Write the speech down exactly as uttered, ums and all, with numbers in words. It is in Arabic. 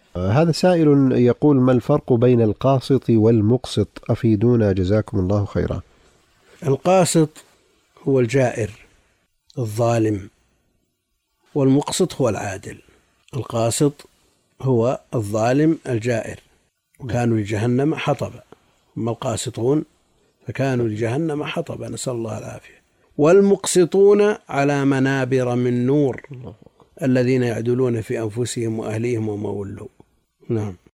هذا سائل يقول: ما الفرق بين القاسط والمقسط؟ أفيدونا جزاكم الله خيرا. القاسط هو الجائر الظالم، والمقسط هو العادل. القاسط هو الظالم الجائر، وكانوا لجهنم حطبا، أما القاسطون فكانوا لجهنم حطبا، نسأل الله العافية. والمقسطون على منابر من نور الذين يعدلون في أنفسهم وأهليهم وما ولوا. نعم.